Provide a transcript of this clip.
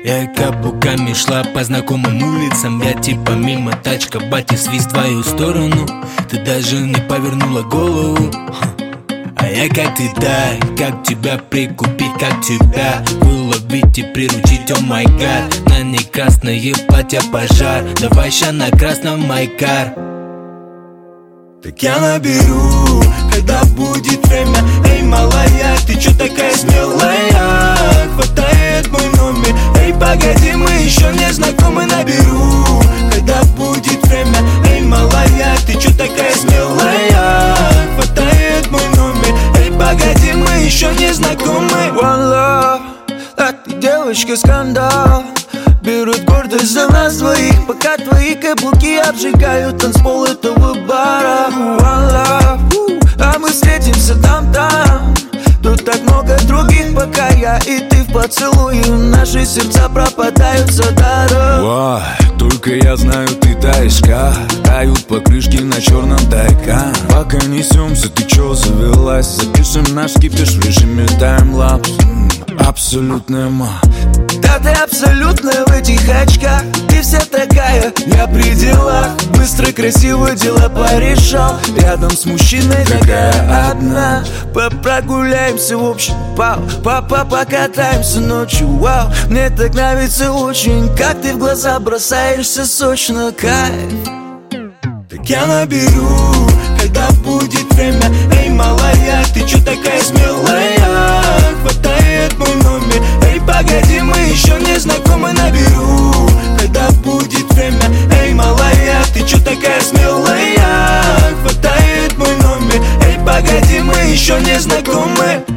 Я каблуками шла по знакомым улицам. Я типа мимо, тачка, батя, свист в твою сторону. Ты даже не повернула голову. А я как ты, да, как тебя прикупить, как тебя выловить и приручить, о май гад. На ней красное платье пожар, давай ща на красном майкар. Так я наберу, когда будет время. Эй, малая, ты чё такая смелая? Хватает мой номер. Эй, погоди, мы еще не знакомы. Наберу, когда будет время. Эй, малая, ты чё такая смелая? Хватает мой номер. Эй, погоди, мы еще не знакомы. One love, а ты девочка скандал. Берут гордость за нас двоих, пока твои каблуки обжигают танцпол этого бара. One love, а мы встретимся там. Тут так много других, пока я и ты в поцелуе. Наши сердца пропадают за даром. Только я знаю, ты таишка. Тают покрышки на черном тайкан. Пока несемся, ты чё завелась? Запишем наш кипиш в режиме таймлапс. Абсолютная ма. Да ты абсолютно в этих очках. Ты вся такая, я при делах. Быстро, красиво дела порешал. Рядом с мужчиной такая одна. Прогуляемся в общем, покатаемся ночью. Вау, мне так нравится очень, как ты в глаза бросаешься сочно, кайф. Так я наберу, когда будет время. Эй, малая, ты чё такая смелая? Хватает мой номер. Эй, погоди, мы еще не знакомы. Наберу, когда будет время. Эй, малая, ты чё такая смелая? Хватает мой номер. Эй, погоди, мы еще не знакомы.